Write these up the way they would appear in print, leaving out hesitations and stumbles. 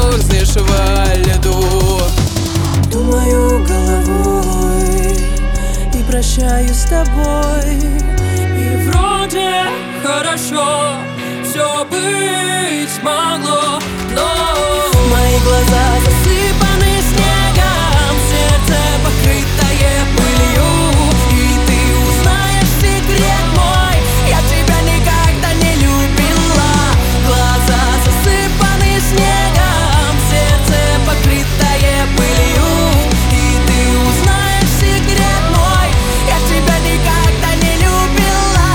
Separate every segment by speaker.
Speaker 1: замерзнешь во льду.
Speaker 2: Думаю головой и прощаюсь с тобой.
Speaker 3: И вроде хорошо все быть могло, но
Speaker 2: мои глаза засыпаны снегом, сердце покрытое пылью. И ты узнаешь секрет мой, я тебя никогда не любила. Глаза засыпаны снегом, сердце покрытое пылью. И ты узнаешь секрет мой, я тебя никогда не любила.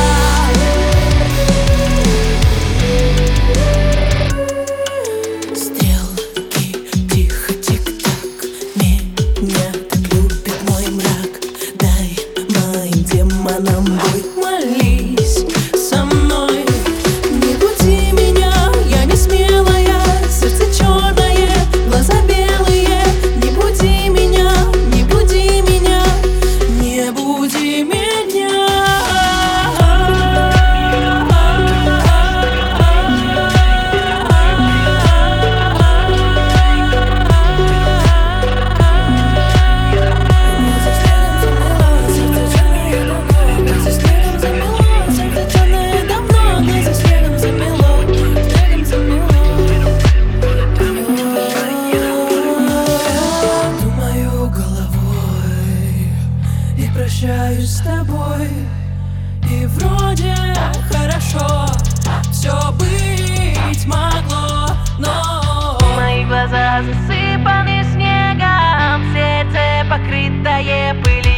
Speaker 2: Стрелки тихо тик-так, меня так любит мой мрак. Дай моим демонам бой, молись со мной. Не буди меня, я не смелая, сердце черное, глаза белые. Не буди меня, не буди меня, не буди меня. Прощаюсь с тобой, и вроде хорошо все быть могло, но мои глаза засыпаны снегом, сердце покрытое пылью.